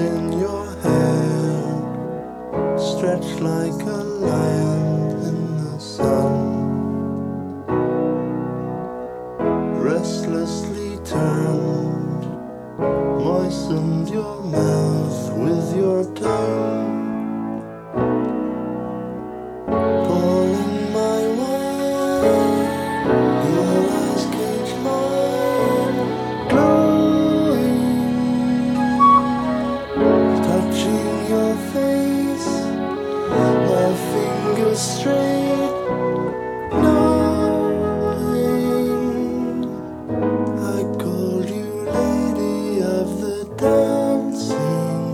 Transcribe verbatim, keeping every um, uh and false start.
in your hair, stretched like a lion in the sun. Restlessly turned, moistened your mouth with your tongue.